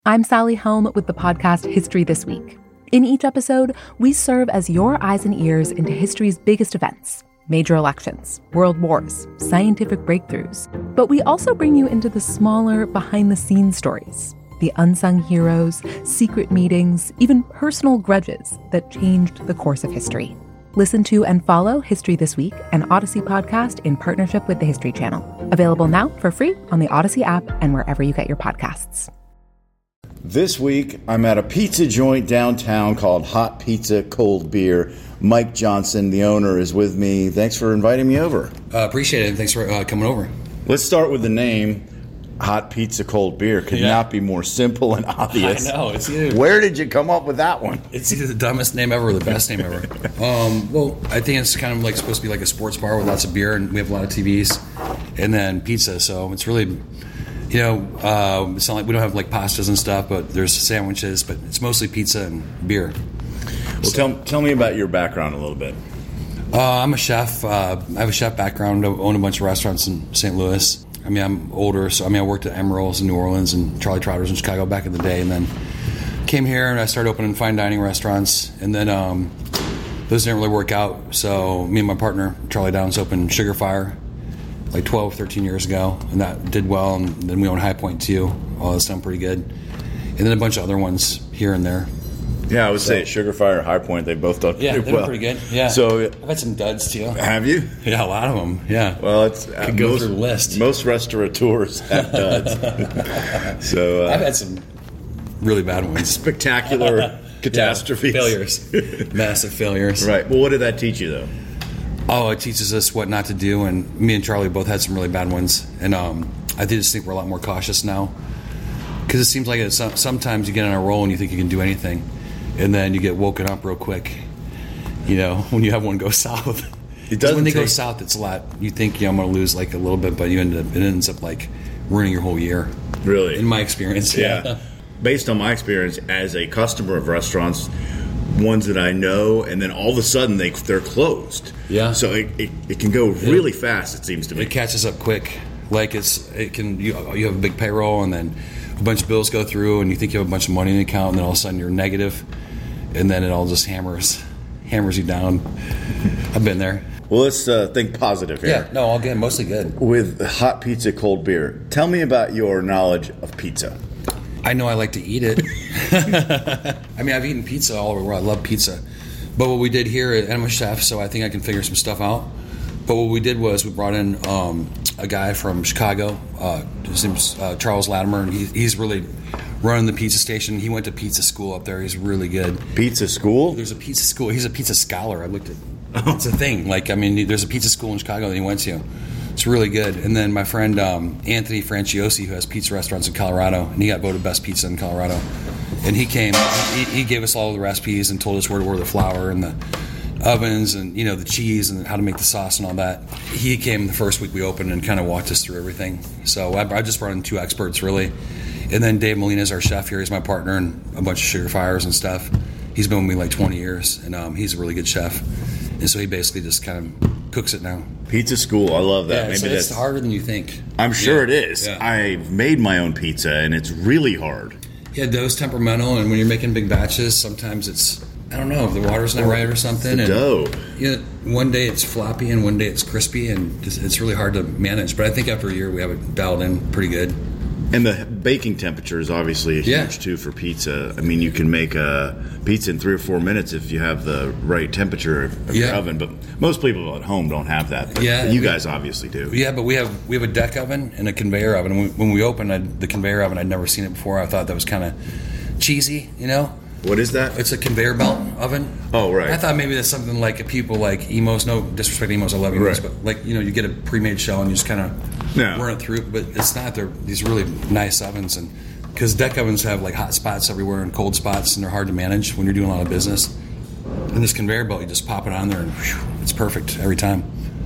I'm Sally Helm with the podcast History This Week. In each episode, we serve as your eyes and ears into history's biggest events, major elections, world wars, scientific breakthroughs. But we also bring you into the smaller, behind-the-scenes stories, the unsung heroes, secret meetings, even personal grudges that changed the course of history. Listen to and follow History This Week, an Odyssey podcast in partnership with the History Channel. Available now for free on the Odyssey app and wherever you get your podcasts. This week, I'm at a pizza joint downtown called Hot Pizza Cold Beer. Mike Johnson, the owner, is with me. Thanks for inviting me over. Appreciate it. Thanks for coming over. Let's start with the name, Hot Pizza Cold Beer. Could not be more simple and obvious. I know. It's either, where did you come up with that one? It's either the dumbest name ever or the best name ever. Well, I think it's kind of like supposed to be like a sports bar with lots of beer, and we have a lot of TVs, and then pizza. So it's really... it's not like we don't have like pastas and stuff, but there's sandwiches, but it's mostly pizza and beer. Well, tell me about your background a little bit. I'm a chef. I have a chef background. I own a bunch of restaurants in St. Louis. I mean, I'm older, so I worked at Emeril's in New Orleans and Charlie Trotter's in Chicago back in the day, and then came here and I started opening fine dining restaurants, and then those didn't really work out, so me and my partner, Charlie Downs, opened Sugar Fire like 12, 13 years ago, and that did well, and then we own High Point too. All that's done pretty good. And then a bunch of other ones here and there. Yeah, I would say Sugar Fire, High Point, they both done pretty well. Yeah, they're pretty good. Yeah. So I've had some duds too. Have you? Yeah, a lot of them. Yeah. Well, it's could go through the list. Most restaurateurs have duds. So I've had some really bad ones. Spectacular catastrophes. Failures. Massive failures. Right. Well, what did that teach you, though? Oh, it teaches us what not to do, and me and Charlie both had some really bad ones, and I just think we're a lot more cautious now, because it seems like sometimes you get on a roll and you think you can do anything, and then you get woken up real quick, when you have one go south. When they go south, it's a lot. You think, I'm going to lose like a little bit, but it ends up like ruining your whole year. Really? In my experience. Yeah. Based on my experience as a customer of restaurants, ones that I know, and then all of a sudden they're closed. Yeah. So it can go really fast, it seems to me. It catches up quick. Like you have a big payroll, and then a bunch of bills go through, and you think you have a bunch of money in the account, and then all of a sudden you're negative, and then it all just hammers you down. I've been there. Well, let's think positive here. Yeah, no, all good, mostly good. With Hot Pizza Cold Beer, tell me about your knowledge of pizza. I know I like to eat it. I've eaten pizza all over the world. I love pizza. But what we did here, and I'm a chef, so I think I can figure some stuff out. But what we did was we brought in a guy from Chicago. His name's Charles Latimer, and he's really running the pizza station. He went to pizza school up there. He's really good. Pizza school? There's a pizza school. He's a pizza scholar. I looked at it's a thing. There's a pizza school in Chicago that he went to. It's really good. And then my friend Anthony Franciosi, who has pizza restaurants in Colorado, and he got voted best pizza in Colorado. And he came, he gave us all the recipes and told us where to order the flour and the ovens and, the cheese and how to make the sauce and all that. He came the first week we opened and kind of walked us through everything. So I just brought in two experts, really. And then Dave Molina is our chef here. He's my partner in a bunch of Sugar Fires and stuff. He's been with me like 20 years, and he's a really good chef. And so he basically just kind of cooks it now. Pizza school, I love that. Yeah, maybe it's harder than you think. I'm sure it is. Yeah. I've made my own pizza, and it's really hard. Yeah, dough's temperamental, and when you're making big batches, sometimes it's, I don't know, if the water's not right or something. The dough. One day it's floppy, and one day it's crispy, and it's really hard to manage. But I think after a year, we have it dialed in pretty good. And the baking temperature is obviously huge, too, for pizza. You can make a pizza in 3 or 4 minutes if you have the right temperature of your oven. But most people at home don't have that. But you guys obviously do. Yeah, but we have a deck oven and a conveyor oven. And when we opened the conveyor oven, I'd never seen it before. I thought that was kind of cheesy, What is that? It's a conveyor belt oven. Oh, right. I thought maybe that's something like people like Emos. No disrespect to Emos, I love Emos, but you get a pre-made shell and you just kind of run it through. But it's not. They're these really nice ovens, and because deck ovens have like hot spots everywhere and cold spots, and they're hard to manage when you're doing a lot of business. And this conveyor belt, you just pop it on there, and it's perfect every time.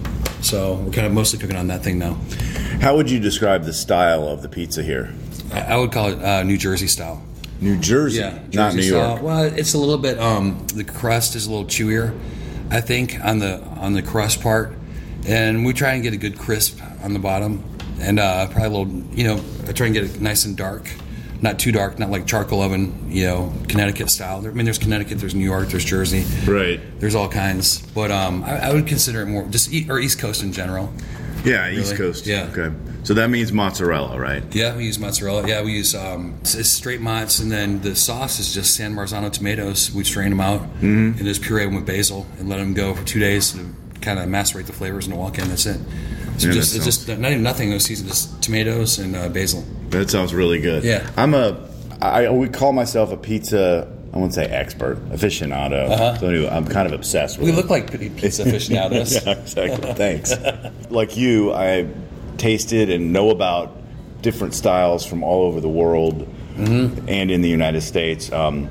So we're kind of mostly cooking on that thing now. How would you describe the style of the pizza here? I would call it New Jersey style. New Jersey, not New York. Well, it's a little bit. The crust is a little chewier, I think, on the crust part, and we try and get a good crisp on the bottom, and probably a little. I try and get it nice and dark not too dark, not like charcoal oven, Connecticut style. There's Connecticut, there's New York, there's Jersey. Right. There's all kinds. But I would consider it more just East Coast in general. Yeah, really. East Coast. Yeah. Okay. So that means mozzarella, right? Yeah, we use mozzarella. Yeah, we use it's straight mozz, and then the sauce is just San Marzano tomatoes. We strain them out and just puree them with basil and let them go for 2 days to kind of macerate the flavors and walk in. That's it. So it's just not even nothing. No season, just tomatoes and basil. That sounds really good. Yeah. I would call myself a pizza, I wouldn't say expert, aficionado. So anyway, I'm kind of obsessed with it. We look like pizza aficionados. Yeah, exactly. Thanks. Like you, I tasted and know about different styles from all over the world and in the United States.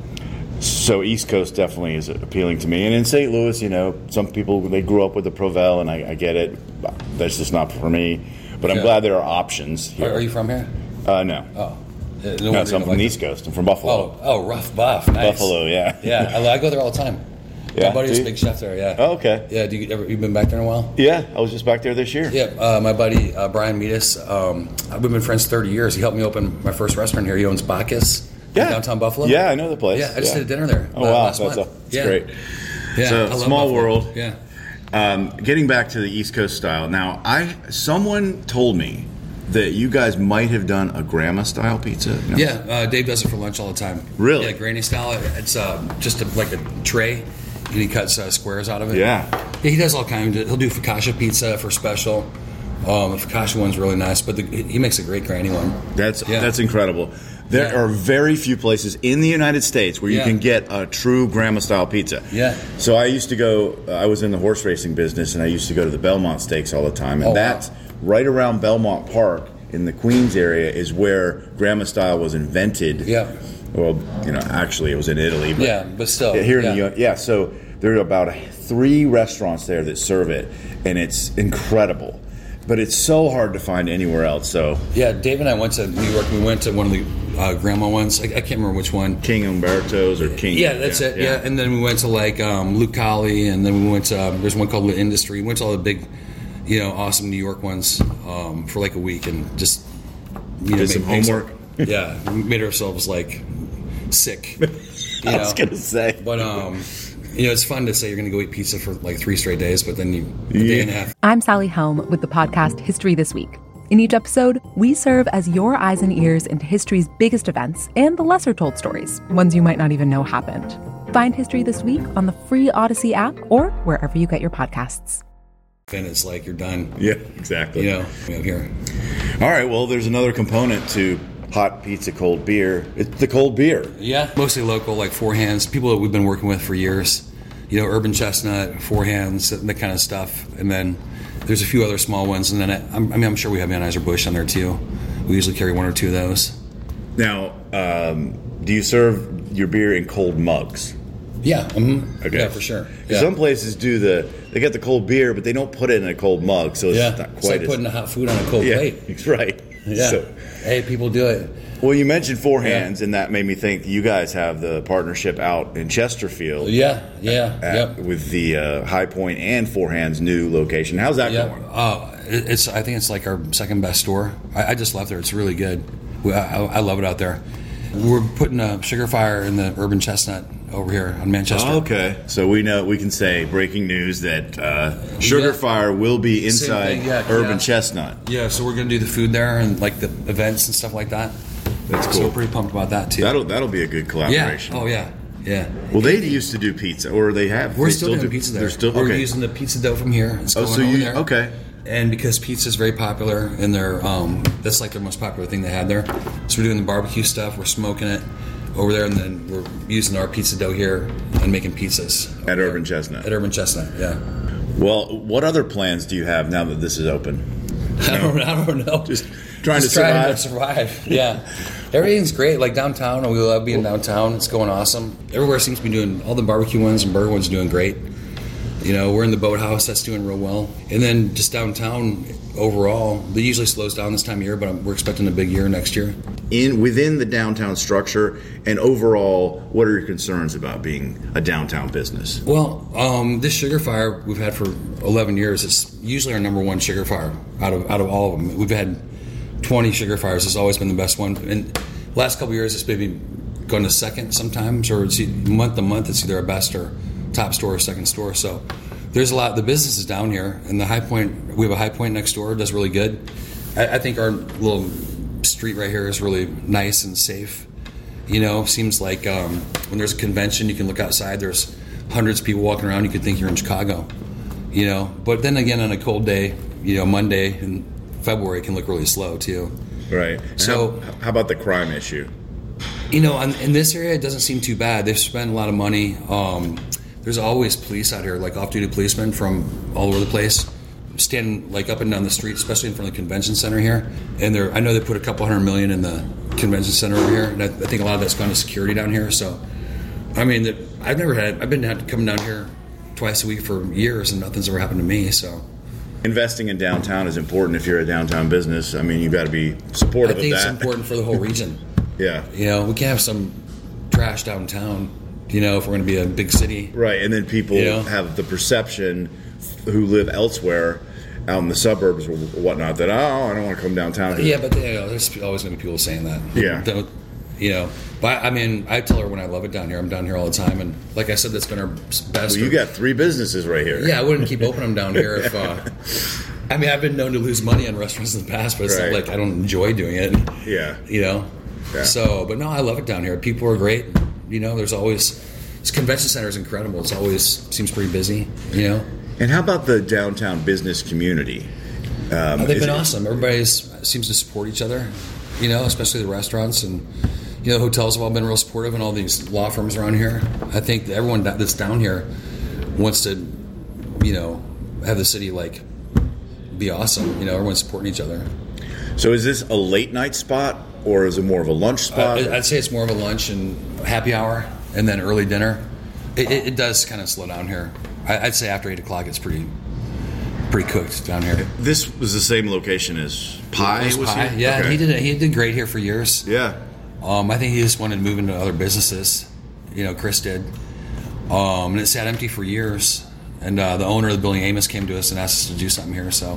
So East Coast definitely is appealing to me. And in St. Louis, some people, they grew up with the Provel, and I get it. That's just not for me. But I'm glad there are options here. Are you from here? No. Oh. No, so I'm from the East Coast. I'm from Buffalo. Oh, Rough Buff. Nice. Buffalo, yeah. Yeah, I go there all the time. Yeah, my buddy's a big chef there, yeah. Oh, okay. Yeah, you been back there in a while? Yeah, I was just back there this year. Yeah, my buddy Brian Meadis, we've been friends 30 years. He helped me open my first restaurant here. He owns Bacchus in downtown Buffalo. Yeah, I know the place. Yeah, I just did a dinner there last month. That's great. Yeah, so, small world. Yeah. Getting back to the East Coast style. Now, someone told me that you guys might have done a grandma style pizza. No? Yeah, Dave does it for lunch all the time. Really? Yeah, granny style. It's just like a tray, and he cuts squares out of it. Yeah, he does all kinds. He'll do focaccia pizza for special. The focaccia one's really nice, but he makes a great granny one. That's incredible. There are very few places in the United States where you can get a true grandma-style pizza. Yeah. So I used to go, I was in the horse racing business, and I used to go to the Belmont Stakes all the time. And that's right around Belmont Park in the Queens area is where grandma-style was invented. Yeah. Well, actually it was in Italy. But still. Here in the U.S. So there are about 3 restaurants there that serve it, and it's incredible. But it's so hard to find anywhere else. So yeah, Dave and I went to New York. We went to one of the grandma ones. I can't remember which one. King Umberto's or King. Yeah, that's it. Yeah, and then we went to Lucali, and then we went to there's one called The Industry. We went to all the big, awesome New York ones for like a week, and just did some homework. Yeah, we made ourselves sick. I was gonna say, but it's fun to say you're going to go eat pizza for 3 straight days, but then a day and a half. I'm Sally Helm with the podcast History This Week. In each episode, we serve as your eyes and ears into history's biggest events and the lesser told stories, ones you might not even know happened. Find History This Week on the free Odyssey app or wherever you get your podcasts. And it's you're done. Yeah, exactly. Here. All right, well, there's another component to hot pizza, cold beer. It's the cold beer. Yeah. Mostly local, Four Hands. People that we've been working with for years. Urban Chestnut, Four Hands, that kind of stuff. And then there's a few other small ones. And then I'm sure we have Anheuser-Busch on there too. We usually carry 1 or 2 of those. Now, do you serve your beer in cold mugs? Yeah. Mm-hmm. Okay. Yeah, for sure. Yeah. Some places do they get the cold beer, but they don't put it in a cold mug, so it's not quite it's putting the hot food on a cold plate. That's right. Yeah. So, hey, people do it. Well, you mentioned Four Hands, and that made me think you guys have the partnership out in Chesterfield. Yeah. With the High Point and Four Hands new location. How's that going? I think it's our second best store. I just left there. It's really good. I love it out there. We're putting a Sugar Fire in the Urban Chestnut over here on Manchester. Oh, okay. So we can say breaking news that Sugar Fire will be inside Urban Chestnut. Yeah, so we're going to do the food there and the events and stuff like that. That's cool. So we're pretty pumped about that too. That'll be a good collaboration. Yeah. Oh yeah. Yeah. Well, they used to do pizza, or they have. We're still doing pizza there. We're using the pizza dough from here. It's going over there. Okay. And because pizza is very popular, and that's their most popular thing they had there. So we're doing the barbecue stuff. We're smoking it over there, and then we're using our pizza dough here and making pizzas at Urban Chestnut. At Urban Chestnut, yeah. Well, what other plans do you have now that this is open? I don't know. Just trying to survive. Yeah. Everything's great. Downtown, we love being downtown. It's going awesome. Everywhere seems to be doing, all the barbecue ones and burger ones doing great. We're in the Boathouse. That's doing real well. And then just downtown overall, it usually slows down this time of year, but we're expecting a big year next year. Within the downtown structure and overall, what are your concerns about being a downtown business? Well, this Sugar Fire we've had for 11 years. It's usually our number one Sugar Fire out of all of them. We've had 20 Sugar Fires. It's always been the best one. And Last couple of years, it's maybe going to second sometimes, or it's month to month, it's either a best or top store or second store. So there's a lot. The business is down here, and the High Point, we have a High Point next door, does really good. I think our little street right here is really nice and safe. Seems like when there's a convention, you can look outside, there's hundreds of people walking around, you could think you're in Chicago. But then again, on a cold day, Monday in February, it can look really slow too. Right. So how about the crime issue? In this area, it doesn't seem too bad. They've spent a lot of money. There's always police out here, like off-duty policemen from all over the place, standing like up and down the street, especially in front of the convention center here. And I know they put a couple $100 million in the convention center over here, and I think a lot of that's gone to security down here. So, I mean, I've been coming down here twice a week for years, and nothing's ever happened to me. So, investing in downtown is important if you're a downtown business. I mean, you've got to be supportive of that. I think it's important for the whole region. Yeah. We can't have some trash downtown, if we're going to be a big city. Right, and then people have the perception who live elsewhere out in the suburbs or whatnot that, I don't want to come downtown here. Yeah, but there's always going to be people saying that. Yeah. But I mean, I tell her when I love it down here. I'm down here all the time, and like I said, that's been our best. Well, you got 3 businesses right here. Yeah, I wouldn't keep opening them down here if. I've been known to lose money on restaurants in the past, but it's not like I don't enjoy doing it. Yeah. Yeah. So, but no, I love it down here. People are great. There's always this convention center is incredible. It's always seems pretty busy. And how about the downtown business community? They've been awesome. Everybody seems to support each other, especially the restaurants. And, hotels have all been real supportive, and all these law firms around here. I think that everyone that's down here wants to, have the city, be awesome. Everyone's supporting each other. So is this a late night spot, or is it more of a lunch spot? I'd say it's more of a lunch and happy hour, and then early dinner. It does kind of slow down here. I'd say after 8 o'clock, it's pretty cooked down here. This was the same location as Pie? Pie. Yeah, okay. He did great here for years. Yeah. I think he just wanted to move into other businesses. Chris did. And it sat empty for years. And the owner of the building, Amos, came to us and asked us to do something here. So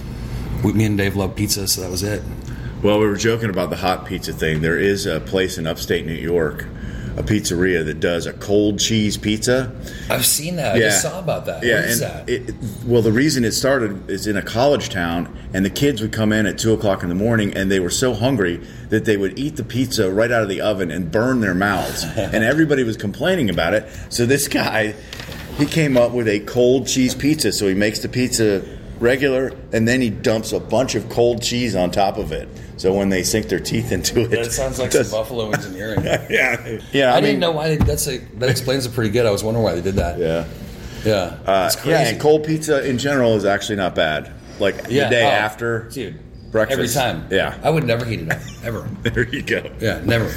me and Dave love pizza, so that was it. Well, we were joking about the hot pizza thing. There is a place in upstate New York, a pizzeria that does a cold cheese pizza. I've seen that. Yeah. I just saw about that. Yeah, what is that? The reason it started is in a college town, and the kids would come in at 2 o'clock in the morning, and they were so hungry that they would eat the pizza right out of the oven and burn their mouths. And everybody was complaining about it. So this guy, he came up with a cold cheese pizza. So he makes the pizza regular, and then he dumps a bunch of cold cheese on top of it. So when they sink their teeth into it, that sounds like some Buffalo engineering. Yeah. I didn't know why that explains it pretty good. I was wondering why they did that. Yeah. It's crazy. And cold pizza in general is actually not bad. The day after, dude, breakfast every time. Yeah, I would never heat it up ever. There you go. Yeah, never.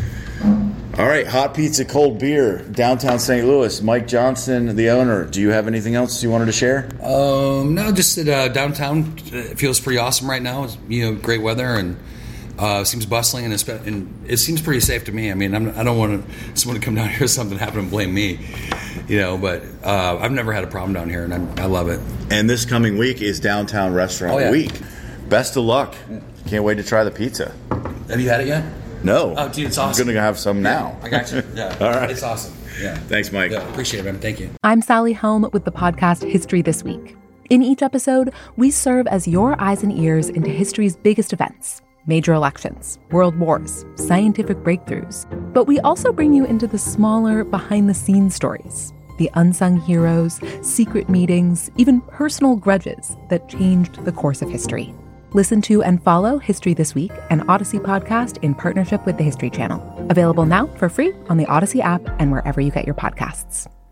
All right, hot pizza, cold beer, downtown St. Louis. Mike Johnson, the owner. Do you have anything else you wanted to share? No, just that downtown feels pretty awesome right now. Great weather, and seems bustling, and it seems pretty safe to me. I mean, I don't want someone to come down here if something happened and blame me, But I've never had a problem down here, and I love it. And this coming week is Downtown Restaurant Week. Best of luck. Can't wait to try the pizza. Have you had it yet? No. Oh, dude, it's awesome. I'm going to have some now. I got you. Yeah. All right. It's awesome. Yeah. Thanks, Mike. Yeah, appreciate it, man. Thank you. I'm Sally Helm with the podcast History This Week. In each episode, we serve as your eyes and ears into history's biggest events, major elections, world wars, scientific breakthroughs. But we also bring you into the smaller, behind-the-scenes stories, the unsung heroes, secret meetings, even personal grudges that changed the course of history. Listen to and follow History This Week, an Odyssey podcast in partnership with the History Channel. Available now for free on the Odyssey app and wherever you get your podcasts.